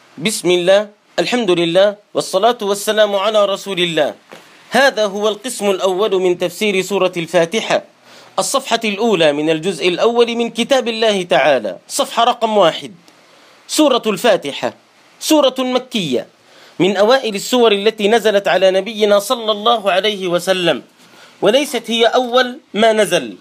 بسم الله، الحمد لله، والصلاة والسلام على رسول الله. هذا هو القسم الأول من تفسير سورة الفاتحة، الصفحة الأولى من الجزء الأول من كتاب الله تعالى، صفحة رقم 1. سورة الفاتحة سورة مكية من أوائل السور التي نزلت على نبينا صلى الله عليه وسلم، وليست هي أول ما نزل.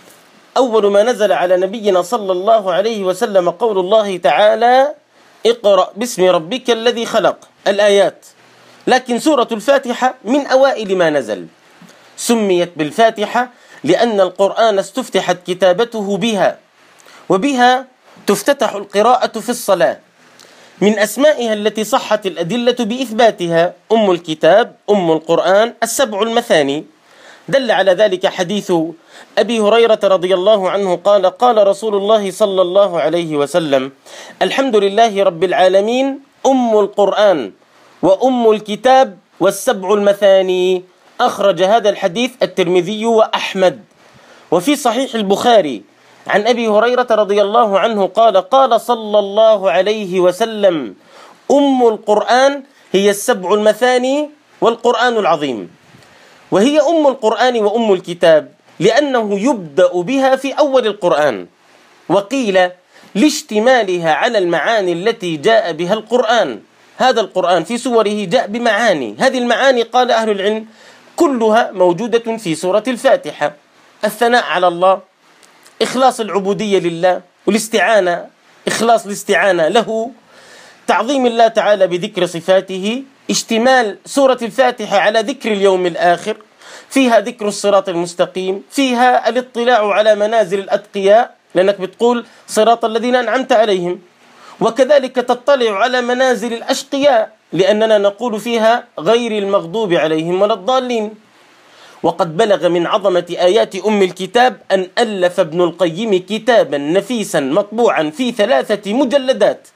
أول ما نزل على نبينا صلى الله عليه وسلم قول الله تعالى: اقرأ باسم ربك الذي خلق، الآيات. لكن سورة الفاتحة من أوائل ما نزل. سميت بالفاتحة لأن القرآن استفتحت كتابته بها، وبها تفتتح القراءة في الصلاة. من أسمائها التي صحت الأدلة بإثباتها أم الكتاب، أم القرآن، السبع المثاني. دل على ذلك حديث أبي هريرة رضي الله عنه قال: قال رسول الله صلى الله عليه وسلم: الحمد لله رب العالمين، أم القرآن وأم الكتاب والسبع المثاني. أخرج هذا الحديث الترمذي وأحمد. وفي صحيح البخاري عن أبي هريرة رضي الله عنه قال: قال صلى الله عليه وسلم: أم القرآن هي السبع المثاني والقرآن العظيم. وهي أم القرآن وأم الكتاب لأنه يبدأ بها في أول القرآن، وقيل لاشتمالها على المعاني التي جاء بها القرآن. هذا القرآن في سوره جاء بمعاني، هذه المعاني قال أهل العلم كلها موجودة في سورة الفاتحة: الثناء على الله، إخلاص العبودية لله، والاستعانة، إخلاص الاستعانة له، تعظيم الله تعالى بذكر صفاته، اشتمال سورة الفاتحة على ذكر اليوم الآخر، فيها ذكر الصراط المستقيم، فيها الاطلاع على منازل الأتقياء لأنك بتقول صراط الذين أنعمت عليهم، وكذلك تطلع على منازل الأشقياء لأننا نقول فيها غير المغضوب عليهم ولا الضالين. وقد بلغ من عظمة آيات أم الكتاب أن ألف ابن القيم كتابا نفيسا مطبوعا في 3 مجلدات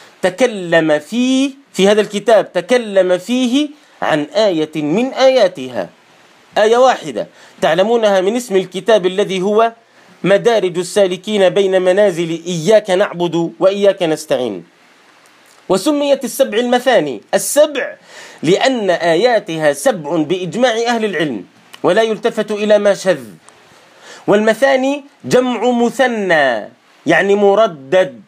تكلم في هذا الكتاب تكلم فيه عن آية من آياتها، آية واحدة تعلمونها من اسم الكتاب الذي هو مدارج السالكين بين منازل إياك نعبد وإياك نستعين. وسميت السبع المثاني السبع لأن آياتها 7 بإجماع أهل العلم ولا يلتفت إلى ما شذ. والمثاني جمع مثنى يعني مردد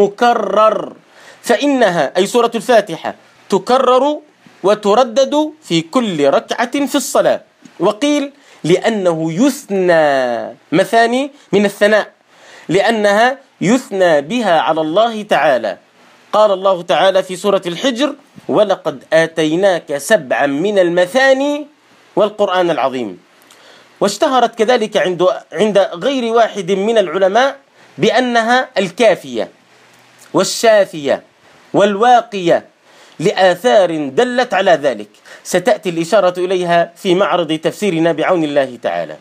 مكرر، فإنها أي سورة الفاتحة تكرر وتردد في كل ركعة في الصلاة. وقيل لأنه يثنى، مثاني من الثناء، لأنها يثنى بها على الله تعالى. قال الله تعالى في سورة الحجر: ولقد آتيناك 7 من المثاني والقرآن العظيم. واشتهرت كذلك عند غير واحد من العلماء بأنها الكافية والشافية والواقية لآثار دلت على ذلك، ستأتي الإشارة إليها في معرض تفسيرنا بعون الله تعالى.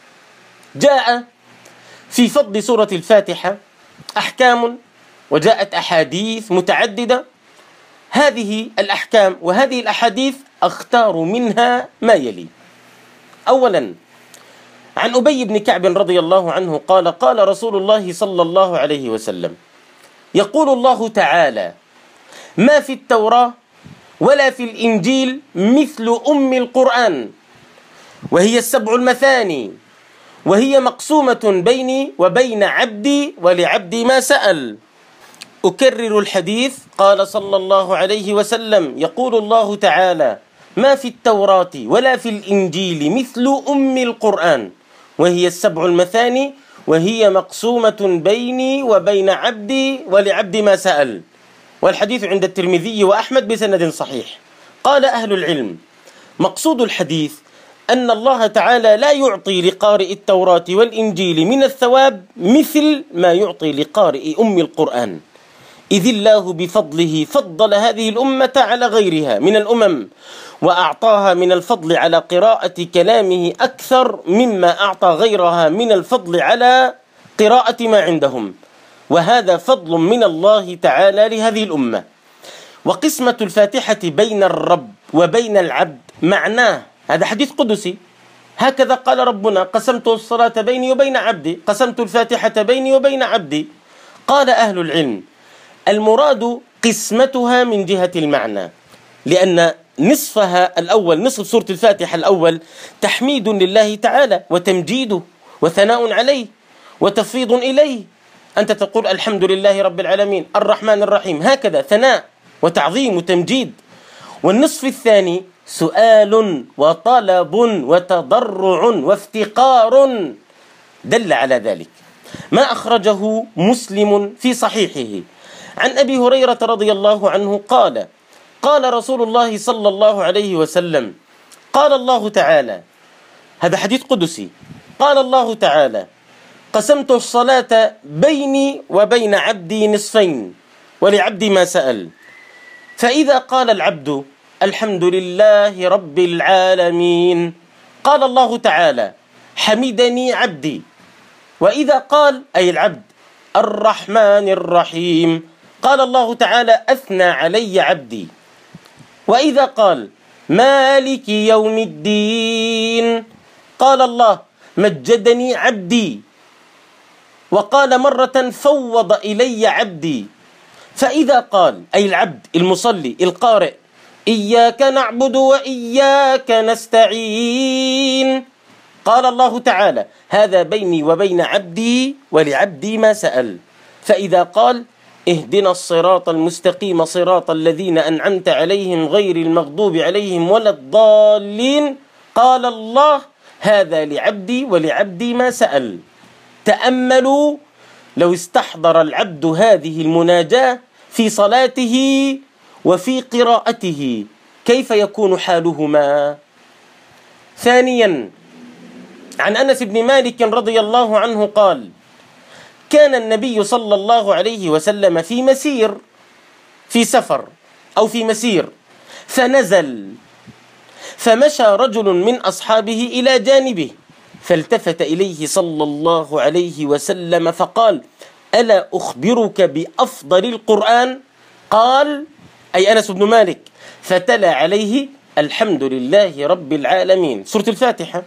جاء في فضل سورة الفاتحة أحكام وجاءت أحاديث متعددة. هذه الأحكام وهذه الأحاديث أختار منها ما يلي. أولا، عن أبي بن كعب رضي الله عنه قال: قال رسول الله صلى الله عليه وسلم: يقول الله تعالى: ما في التوراة ولا في الإنجيل مثل أم القرآن، وهي السبع المثاني، وهي مقسومة بيني وبين عبدي ولعبدي ما سأل. أكرر الحديث: قال صلى الله عليه وسلم: يقول الله تعالى: ما في التوراة ولا في الإنجيل مثل أم القرآن، وهي السبع المثاني، وهي مقسومة بيني وبين عبدي ولعبدي ما سأل. والحديث عند الترمذي وأحمد بسند صحيح. قال أهل العلم: مقصود الحديث أن الله تعالى لا يعطي لقارئ التوراة والإنجيل من الثواب مثل ما يعطي لقارئ أم القرآن، إذ الله بفضله فضل هذه الأمة على غيرها من الأمم، وأعطاها من الفضل على قراءة كلامه أكثر مما أعطى غيرها من الفضل على قراءة ما عندهم، وهذا فضل من الله تعالى لهذه الأمة. وقسمة الفاتحة بين الرب وبين العبد معناه، هذا حديث قدسي، هكذا قال ربنا: قسمت الصلاة بيني وبين عبدي، قسمت الفاتحة بيني وبين عبدي. قال أهل العلم: المراد قسمتها من جهة المعنى، لأن نصفها الأول، نصف سورة الفاتحة الأول، تحميد لله تعالى وتمجيده وثناء عليه وتفويض إليه. أنت تقول الحمد لله رب العالمين الرحمن الرحيم، هكذا ثناء وتعظيم وتمجيد. والنصف الثاني سؤال وطلب وتضرع وافتقار، دل على ذلك ما أخرجه مسلم في صحيحه عن أبي هريرة رضي الله عنه قال: قال رسول الله صلى الله عليه وسلم: قال الله تعالى، هذا حديث قدسي، قال الله تعالى: قسمت الصلاة بيني وبين عبدي نصفين ولعبدي ما سأل، فإذا قال العبد الحمد لله رب العالمين قال الله تعالى: حمدني عبدي. وإذا قال أي العبد الرحمن الرحيم قال الله تعالى: أثنى علي عبدي. وإذا قال مالك يوم الدين قال الله: مجدني عبدي. وقال مرة: فوض إلي عبدي. فإذا قال أي العبد المصلي القارئ: إياك نعبد وإياك نستعين قال الله تعالى: هذا بيني وبين عبدي ولعبدي ما سأل. فإذا قال: اهدنا الصراط المستقيم صراط الذين أنعمت عليهم غير المغضوب عليهم ولا الضالين قال الله: هذا لعبدي ولعبدي ما سأل. تأملوا لو استحضر العبد هذه المناجاة في صلاته وفي قراءته كيف يكون حالهما. ثانيا، عن أنس بن مالك رضي الله عنه قال: كان النبي صلى الله عليه وسلم في مسير، في سفر أو في مسير، فنزل، فمشى رجل من أصحابه إلى جانبه، فالتفت إليه صلى الله عليه وسلم فقال: ألا أخبرك بأفضل القرآن؟ قال أي أنس بن مالك: فتلا عليه الحمد لله رب العالمين، سورة الفاتحة.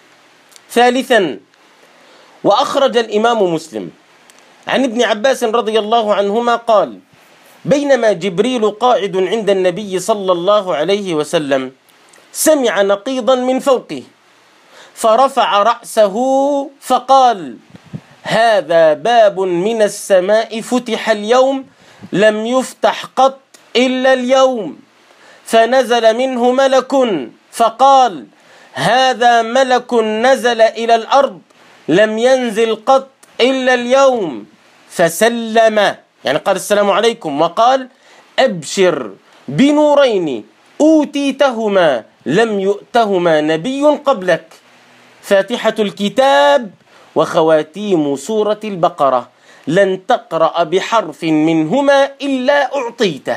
ثالثا، وأخرج الإمام مسلم عن ابن عباس رضي الله عنهما قال: بينما جبريل قاعد عند النبي صلى الله عليه وسلم سمع نقيضا من فوقه، فرفع رأسه فقال: هذا باب من السماء فتح اليوم لم يفتح قط إلا اليوم. فنزل منه ملك فقال: هذا ملك نزل إلى الأرض لم ينزل قط إلا اليوم. فسلم، يعني قال السلام عليكم، وقال: أبشر بنورين أوتيتهما لم يؤتهما نبي قبلك، فاتحة الكتاب وخواتيم سورة البقرة، لن تقرأ بحرف منهما إلا أعطيته.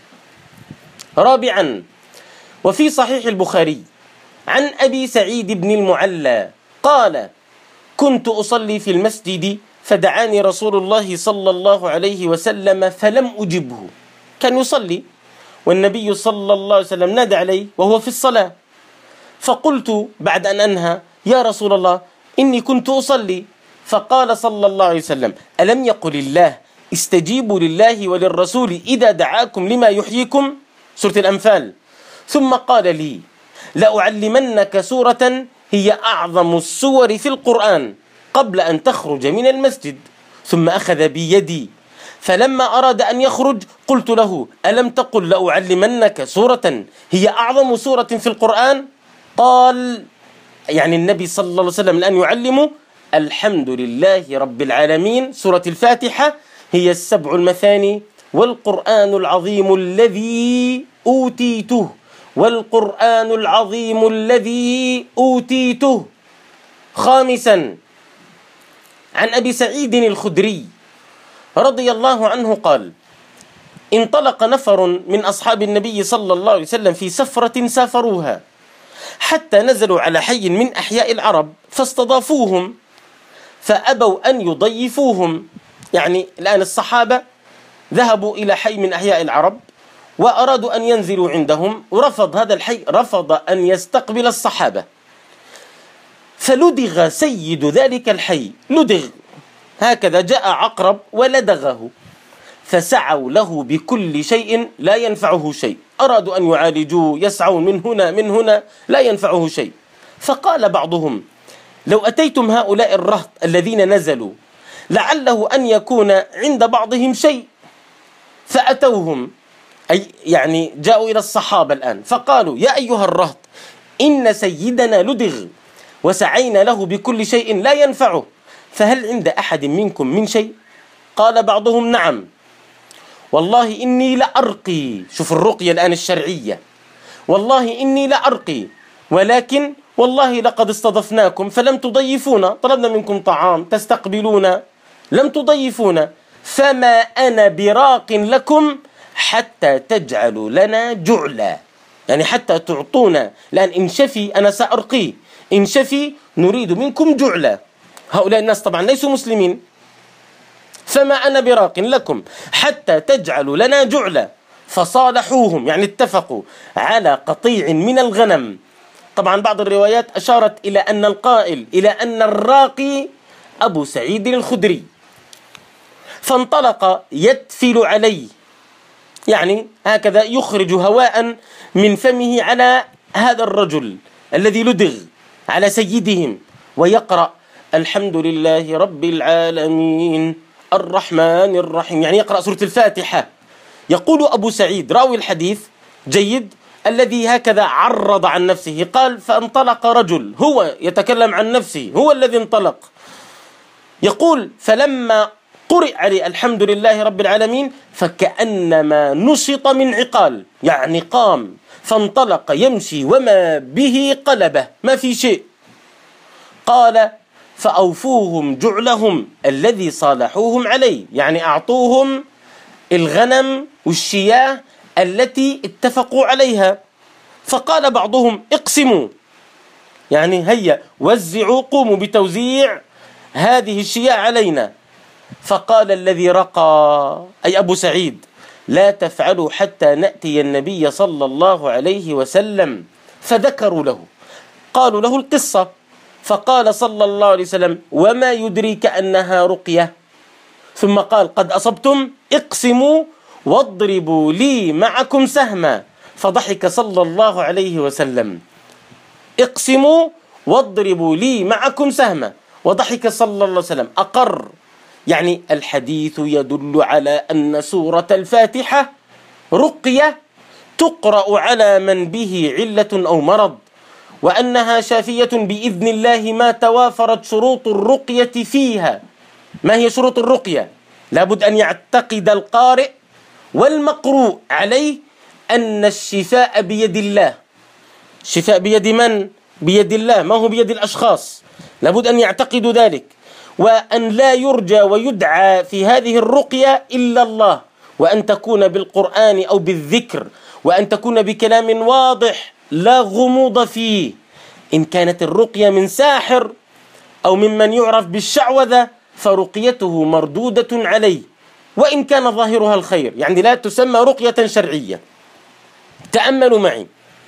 رابعا، وفي صحيح البخاري عن أبي سعيد بن المعلى قال: كنت أصلي في المسجد فدعاني رسول الله صلى الله عليه وسلم فلم أجبه. كان يصلي والنبي صلى الله عليه وسلم نادى عليه وهو في الصلاة، فقلت بعد أن أنهى: يا رسول الله إني كنت أصلي. فقال صلى الله عليه وسلم: ألم يقل الله استجيبوا لله وللرسول إذا دعاكم لما يحييكم، سورة الأنفال. ثم قال لي: لأعلمنك سورة هي أعظم السور في القرآن قبل أن تخرج من المسجد. ثم أخذ بيدي، فلما أراد أن يخرج قلت له: ألم تقل لأعلمنك سورة هي أعظم سورة في القرآن؟ قال، يعني النبي صلى الله عليه وسلم الآن يعلم: الحمد لله رب العالمين، سورة الفاتحة هي السبع المثاني والقرآن العظيم الذي أوتيته، والقرآن العظيم الذي أوتيته. خامسا، عن أبي سعيد الخدري رضي الله عنه قال: انطلق نفر من أصحاب النبي صلى الله عليه وسلم في سفرة سافروها حتى نزلوا على حي من أحياء العرب فاستضافوهم فأبوا أن يضيفوهم. يعني الآن الصحابة ذهبوا إلى حي من أحياء العرب وأرادوا أن ينزلوا عندهم، ورفض هذا الحي، رفض أن يستقبل الصحابة. فلدغ سيد ذلك الحي، لدغ هكذا، جاء عقرب ولدغه، فسعوا له بكل شيء لا ينفعه شيء، أرادوا أن يعالجوه، يسعون من هنا لا ينفعه شيء. فقال بعضهم: لو أتيتم هؤلاء الرهط الذين نزلوا لعله أن يكون عند بعضهم شيء. فأتوهم، أي يعني جاءوا إلى الصحابة الآن، فقالوا: يا أيها الرهط، إن سيدنا لدغ وسعينا له بكل شيء لا ينفعه، فهل عند أحد منكم من شيء؟ قال بعضهم: نعم، والله إني لأرقي. شوف الرقية الآن الشرعية: والله إني لأرقي، ولكن والله لقد استضفناكم فلم تضيفونا، طلبنا منكم طعام تستقبلونا، لم تضيفونا، فما أنا براق لكم حتى تجعلوا لنا جعلا، يعني حتى تعطونا، لأن إن شفي أنا سأرقيه، إن شفي نريد منكم جعلا. هؤلاء الناس طبعا ليسوا مسلمين. فما أنا براق لكم حتى تجعلوا لنا جعلا. فصالحوهم، يعني اتفقوا على قطيع من الغنم. طبعا بعض الروايات أشارت إلى أن القائل، إلى أن الراقي أبو سعيد الخدري. فانطلق يتفل عليه، يعني هكذا يخرج هواء من فمه على هذا الرجل الذي لدغ، على سيدهم، ويقرأ: الحمد لله رب العالمين الرحمن الرحيم، يعني يقرأ سورة الفاتحة. يقول أبو سعيد راوي الحديث جيد الذي هكذا عرض عن نفسه، قال: فانطلق رجل، هو يتكلم عن نفسه، هو الذي انطلق، يقول: فلما قرئ عليه الحمد لله رب العالمين فكأنما نشط من عقال، يعني قام فانطلق يمشي وما به قلبه، ما في شيء. قال: فأوفوهم جعلهم الذي صالحوهم عليه، يعني أعطوهم الغنم والشياه التي اتفقوا عليها. فقال بعضهم: اقسموا، يعني هيا وزعوا، قوموا بتوزيع هذه الشياه علينا. فقال الذي رقى، أي أبو سعيد: لا تفعلوا حتى نأتي النبي صلى الله عليه وسلم. فذكروا له، قالوا له القصة، فقال صلى الله عليه وسلم: وما يدريك أنها رقية؟ ثم قال: قد أصبتم، اقسموا واضربوا لي معكم سهما. فضحك صلى الله عليه وسلم: اقسموا واضربوا لي معكم سهما. وضحك صلى الله عليه وسلم، أقر. يعني الحديث يدل على أن سورة الفاتحة رقية تقرأ على من به علة أو مرض، وأنها شافية بإذن الله ما توافرت شروط الرقية فيها. ما هي شروط الرقية؟ لابد أن يعتقد القارئ والمقروء عليه أن الشفاء بيد الله. الشفاء بيد من؟ بيد الله، ما هو بيد الأشخاص. لابد أن يعتقدوا ذلك، وأن لا يرجى ويدعى في هذه الرقية إلا الله، وأن تكون بالقرآن أو بالذكر، وأن تكون بكلام واضح لا غموض فيه. إن كانت الرقية من ساحر أو ممن يعرف بالشعوذة فرقيته مردودة عليه، وإن كان ظاهرها الخير، يعني لا تسمى رقية شرعية. تأملوا معي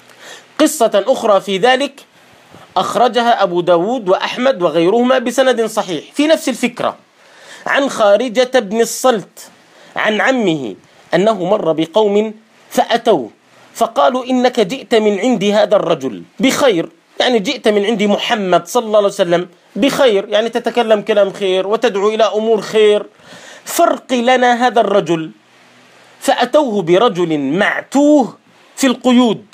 قصة أخرى في ذلك أخرجها أبو داود وأحمد وغيرهما بسند صحيح في نفس الفكرة، عن خارجة بن الصلت عن عمه أنه مر بقوم فأتوه فقالوا: إنك جئت من عند هذا الرجل بخير، يعني جئت من عند محمد صلى الله عليه وسلم بخير، يعني تتكلم كلام خير وتدعو إلى أمور خير، فرق لنا هذا الرجل. فأتوه برجل معتوه في القيود،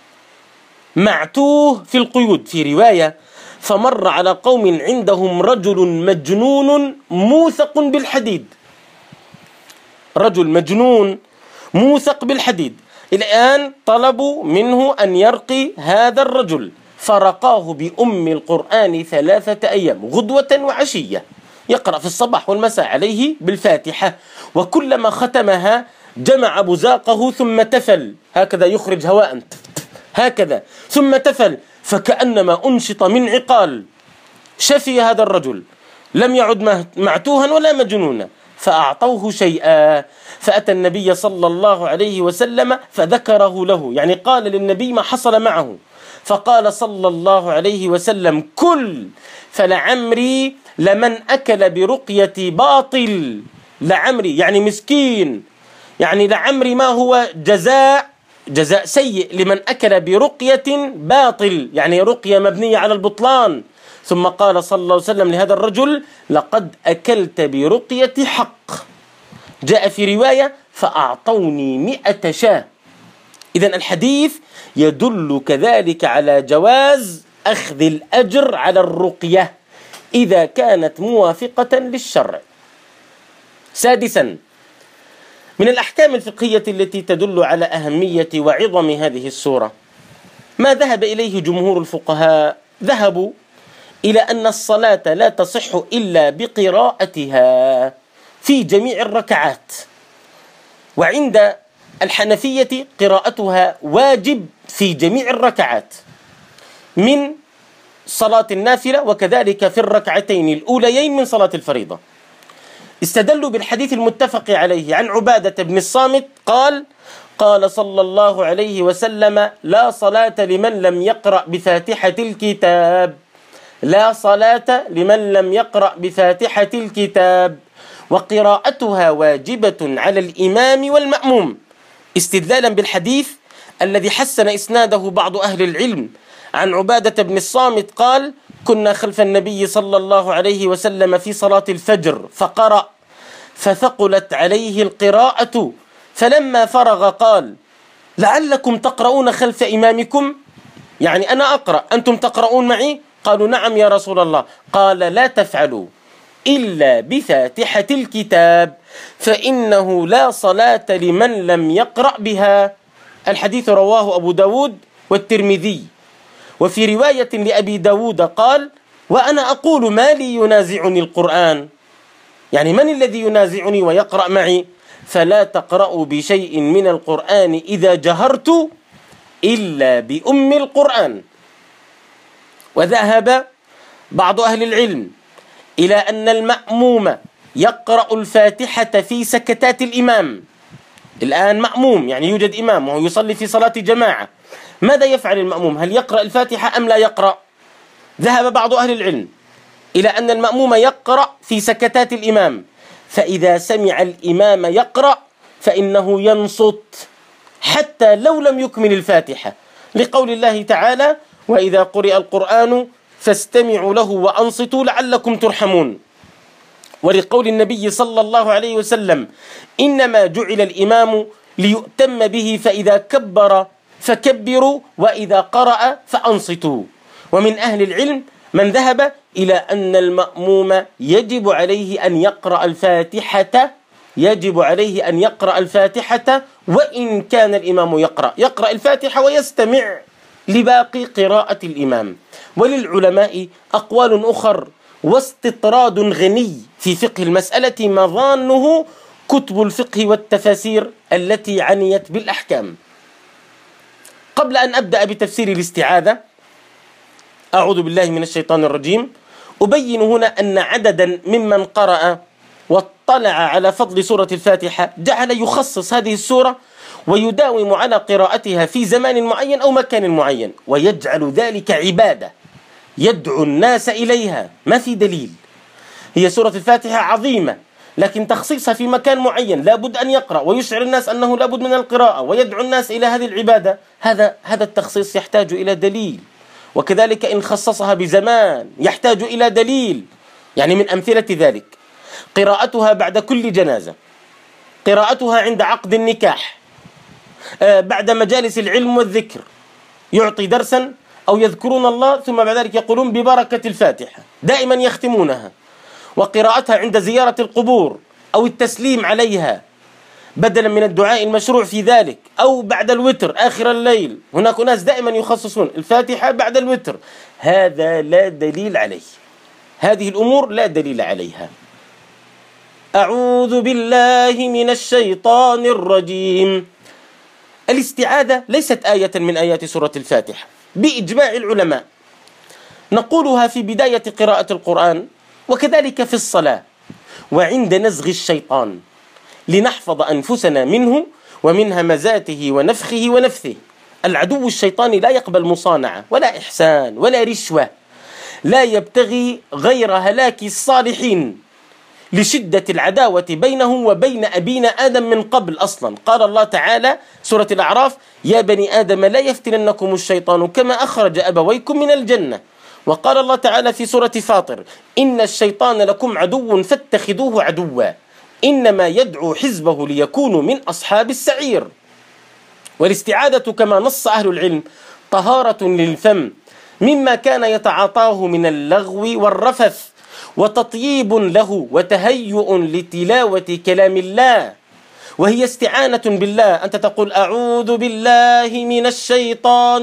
معتوه في القيود. في رواية: فمر على قوم عندهم رجل مجنون موثق بالحديد، رجل مجنون موثق بالحديد. الآن طلبوا منه أن يرقي هذا الرجل، فرقاه بأم القرآن 3 أيام غدوة وعشية، يقرأ في الصباح والمساء عليه بالفاتحة، وكلما ختمها جمع بزاقه ثم تفل، هكذا يخرج هواء هكذا، ثم تفل فكأنما أنشط من عقال. شفي هذا الرجل، لم يعد معتوها ولا مجنونا. فأعطوه شيئا، فأتى النبي صلى الله عليه وسلم فذكره له، يعني قال للنبي ما حصل معه، فقال صلى الله عليه وسلم: كل، فلعمري لمن أكل برقية باطل لعمري يعني مسكين، يعني لعمري ما هو جزاء سيء لمن أكل برقية باطل، يعني رقية مبنية على البطلان. ثم قال صلى الله عليه وسلم لهذا الرجل: لقد أكلت برقية حق. جاء في رواية: فأعطوني 100 شاة. إذن الحديث يدل كذلك على جواز أخذ الأجر على الرقية إذا كانت موافقة للشرع. سادسا، من الأحكام الفقهية التي تدل على أهمية وعظم هذه السورة ما ذهب إليه جمهور الفقهاء. ذهبوا إلى أن الصلاة لا تصح إلا بقراءتها في جميع الركعات، وعند الحنفية قراءتها واجب في جميع الركعات من صلاة النافلة، وكذلك في الركعتين الأوليين من صلاة الفريضة. استدلوا بالحديث المتفق عليه عن عبادة بن الصامت قال: قال صلى الله عليه وسلم: لا صلاة لمن لم يقرأ بفاتحة الكتاب، لا صلاة لمن لم يقرأ بفاتحة الكتاب، وقراءتها واجبة على الإمام والمأموم، استدلالا بالحديث الذي حسن إسناده بعض أهل العلم عن عبادة بن الصامت قال: كنا خلف النبي صلى الله عليه وسلم في صلاة الفجر فقرأ فثقلت عليه القراءة، فلما فرغ قال: لعلكم تقرؤون خلف إمامكم، يعني أنا أقرأ أنتم تقرؤون معي؟ قالوا: نعم يا رسول الله. قال: لا تفعلوا إلا بفاتحة الكتاب فإنه لا صلاة لمن لم يقرأ بها. الحديث رواه أبو داود والترمذي. وفي رواية لأبي داود قال: وأنا أقول ما لي ينازعني القرآن، يعني من الذي ينازعني ويقرأ معي؟ فلا تقرأوا بشيء من القرآن إذا جهرت إلا بأم القرآن. وذهب بعض أهل العلم إلى أن المأموم يقرأ الفاتحة في سكتات الإمام. الآن مأموم، يعني يوجد إمام وهو يصلي في صلاة جماعة، ماذا يفعل المأموم؟ هل يقرأ الفاتحة أم لا يقرأ؟ ذهب بعض أهل العلم إلى أن المأموم يقرأ في سكتات الإمام، فإذا سمع الإمام يقرأ فإنه ينصت حتى لو لم يكمل الفاتحة، لقول الله تعالى: وإذا قرئ القرآن فاستمعوا له وأنصتوا لعلكم ترحمون، ولقول النبي صلى الله عليه وسلم: إنما جعل الإمام ليؤتم به فإذا كبر فكبروا وإذا قرأ فأنصتوا. ومن أهل العلم من ذهب إلى أن المأموم يجب عليه أن يقرأ الفاتحة وإن كان الإمام يقرأ الفاتحة ويستمع لباقي قراءة الإمام. وللعلماء أقوال أخر واستطراد غني في فقه المسألة مظانه كتب الفقه والتفاسير التي عنيت بالأحكام. قبل أن أبدأ بتفسير الاستعاذة، أعوذ بالله من الشيطان الرجيم، أبين هنا أن عددا ممن قرأ واطلع على فضل سورة الفاتحة جعل يخصص هذه السورة ويداوم على قراءتها في زمان معين أو مكان معين، ويجعل ذلك عبادة يدعو الناس إليها. ما في دليل، هي سورة الفاتحة عظيمة لكن تخصيصها في مكان معين لابد أن يقرأ ويشعر الناس أنه لابد من القراءة ويدعو الناس إلى هذه العبادة، هذا التخصيص يحتاج إلى دليل. وكذلك إن خصصها بزمان يحتاج إلى دليل. يعني من أمثلة ذلك قراءتها بعد كل جنازة، قراءتها عند عقد النكاح، بعد مجالس العلم والذكر، يعطي درسا أو يذكرون الله ثم بعد ذلك يقولون ببركة الفاتحة، دائما يختمونها. وقراءتها عند زيارة القبور أو التسليم عليها بدلا من الدعاء المشروع في ذلك، أو بعد الوتر آخر الليل، هناك ناس دائما يخصصون الفاتحة بعد الوتر. هذا لا دليل عليه، هذه الأمور لا دليل عليها. أعوذ بالله من الشيطان الرجيم. الاستعاذة ليست آية من آيات سورة الفاتحة بإجماع العلماء، نقولها في بداية قراءة القرآن وكذلك في الصلاة وعند نزغ الشيطان لنحفظ أنفسنا منه ومن همزاته ونفخه ونفثه. العدو الشيطاني لا يقبل مصانعة ولا إحسان ولا رشوة، لا يبتغي غير هلاك الصالحين، لشدة العداوة بينه وبين أبينا آدم من قبل أصلا. قال الله تعالى سورة الأعراف: يا بني آدم لا يفتننكم الشيطان كما أخرج أبويكم من الجنة. وقال الله تعالى في سورة فاطر: إن الشيطان لكم عدو فاتخذوه عدوا إنما يدعو حزبه ليكونوا من أصحاب السعير. والاستعاذة كما نص أهل العلم طهارة للفم مما كان يتعاطاه من اللغو والرفث، وتطييب له وتهيؤ لتلاوة كلام الله، وهي استعانة بالله. أنت تقول: أعوذ بالله من الشيطان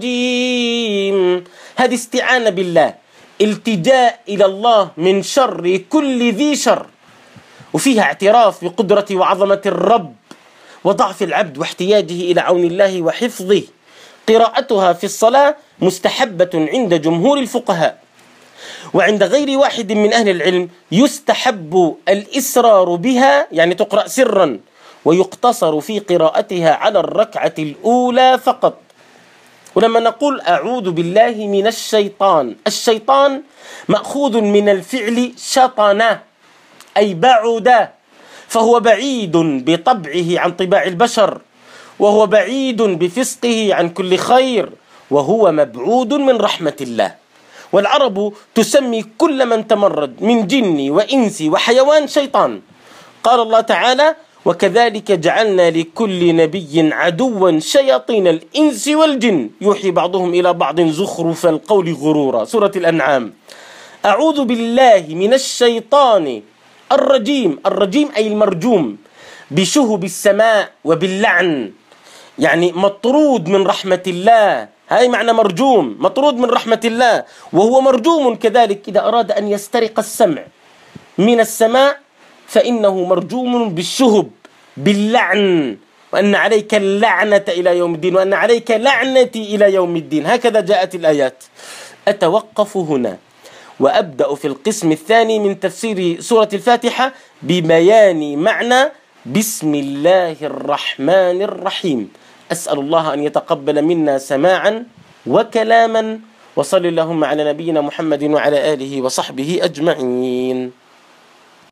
الرجيم، هذه استعانة بالله، التجاء إلى الله من شر كل ذي شر، وفيها اعتراف بقدرة وعظمة الرب وضعف العبد واحتياجه إلى عون الله وحفظه. قراءتها في الصلاة مستحبة عند جمهور الفقهاء، وعند غير واحد من أهل العلم يستحب الإسرار بها، يعني تقرأ سرا، ويقتصر في قراءتها على الركعة الأولى فقط. ولما نقول أعوذ بالله من الشيطان، الشيطان مأخوذ من الفعل شطن أي بعد، فهو بعيد بطبعه عن طباع البشر، وهو بعيد بفسقه عن كل خير، وهو مبعود من رحمة الله. والعرب تسمي كل من تمرد من جن وإنس وحيوان شيطان. قال الله تعالى: وكذلك جعلنا لكل نبي عدوا شياطين الإنس والجن يوحي بعضهم إلى بعض زخرف القول غرورا، سورة الأنعام. أعوذ بالله من الشيطان الرجيم، الرجيم أي المرجوم بشهب السماء وباللعن، يعني مطرود من رحمة الله، هاي معنى مرجوم، مطرود من رحمة الله. وهو مرجوم كذلك إذا أراد أن يسترق السمع من السماء فإنه مرجوم بالشهب باللعن، وأن عليك اللعنة إلى يوم الدين، وأن عليك لعنتي إلى يوم الدين، هكذا جاءت الآيات. أتوقف هنا وأبدأ في القسم الثاني من تفسير سورة الفاتحة ببيان معنى بسم الله الرحمن الرحيم. أسأل الله أن يتقبل منا سماعا وكلاما، وصل اللهم على نبينا محمد وعلى آله وصحبه أجمعين.